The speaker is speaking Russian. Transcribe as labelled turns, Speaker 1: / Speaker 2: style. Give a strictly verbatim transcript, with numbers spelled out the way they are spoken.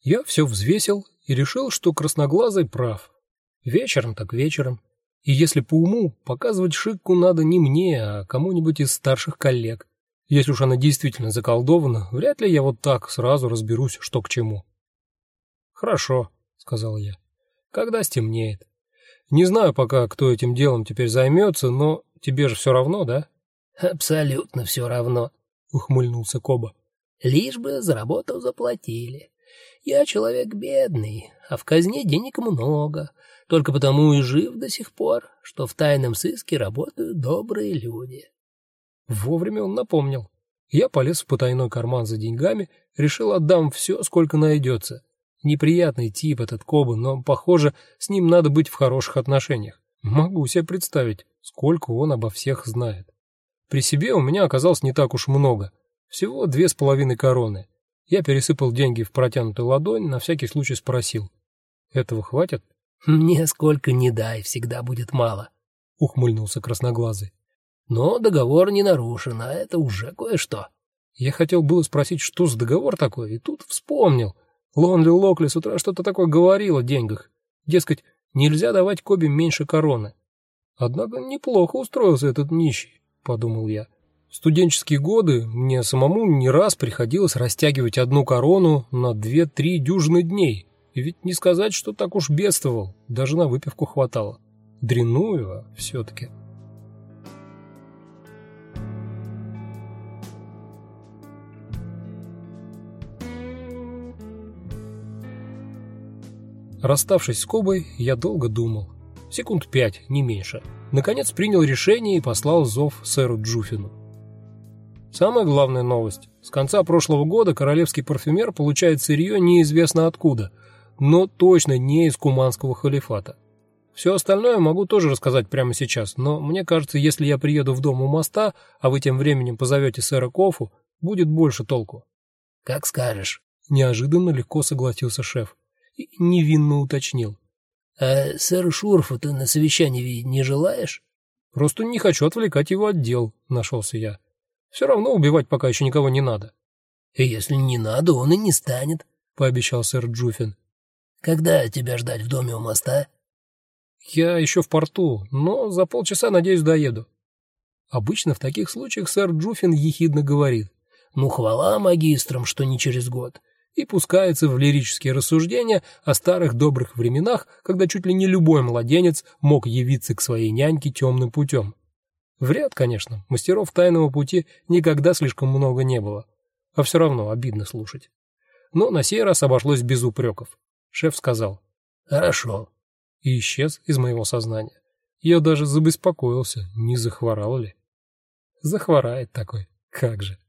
Speaker 1: Я все взвесил и решил, что красноглазый прав. Вечером так вечером. И если по уму, показывать Шикку надо не мне, а кому-нибудь из старших коллег. Если уж она действительно заколдована, вряд ли я вот так сразу разберусь, что к чему. Хорошо, сказал я. Когда стемнеет. Не знаю пока, кто этим делом теперь займется, но тебе же все равно, да?
Speaker 2: Абсолютно все равно,
Speaker 1: ухмыльнулся Коба.
Speaker 2: Лишь бы за работу заплатили. Я человек бедный, а в казне денег много. Только потому и жив до сих пор, что в тайном сыске работают добрые люди.
Speaker 1: Вовремя он напомнил. Я полез в потайной карман за деньгами, решил отдам все, сколько найдется. Неприятный тип этот Коба, но, похоже, с ним надо быть в хороших отношениях. Могу себе представить, сколько он обо всех знает. При себе у меня оказалось не так уж много, всего две с половиной короны. Я пересыпал деньги в протянутую ладонь, на всякий случай спросил: "Этого хватит?"
Speaker 2: "Мне сколько ни дай, всегда будет мало",
Speaker 1: ухмыльнулся красноглазый.
Speaker 2: "Но договор не нарушен, а это уже кое-что".
Speaker 1: Я хотел было спросить, что за договор такой, и тут вспомнил. Лонли Локли с утра что-то такое говорил о деньгах. Дескать, нельзя давать Кобе меньше короны. Однако неплохо устроился этот нищий, подумал я. В студенческие годы мне самому не раз приходилось растягивать одну корону на две-три дюжины дней. И ведь не сказать, что так уж бедствовал, даже на выпивку хватало. Дрянную, а все-таки. Расставшись с Кобой, я долго думал. Секунд пять, не меньше. Наконец принял решение и послал зов сэру Джуфину. Самая главная новость. С конца прошлого года королевский парфюмер получает сырье неизвестно откуда, но точно не из Куманского халифата. Все остальное могу тоже рассказать прямо сейчас, но мне кажется, если я приеду в дом у моста, а вы тем временем позовете сэра Кофу, будет больше толку.
Speaker 2: Как скажешь.
Speaker 1: Неожиданно легко согласился шеф и невинно уточнил.
Speaker 2: А сэра Шурфа ты на совещании видеть не желаешь?
Speaker 1: Просто не хочу отвлекать его от дел, нашелся я. Все равно убивать пока еще никого не надо.
Speaker 2: И если не надо, он и не станет, пообещал сэр Джуфин. Когда тебя ждать в доме у моста?
Speaker 1: Я еще в порту, но за полчаса, надеюсь, доеду. Обычно в таких случаях сэр Джуфин ехидно говорит:
Speaker 2: "Ну, хвала магистрам, что не через год",
Speaker 1: и пускается в лирические рассуждения о старых добрых временах, когда чуть ли не любой младенец мог явиться к своей няньке темным путем. Вряд, конечно, мастеров тайного пути никогда слишком много не было, а все равно обидно слушать. Но на сей раз обошлось без упреков. Шеф сказал:
Speaker 2: "Хорошо",
Speaker 1: и исчез из моего сознания. Я даже забеспокоился, не захворал ли. Захворает такой, как же.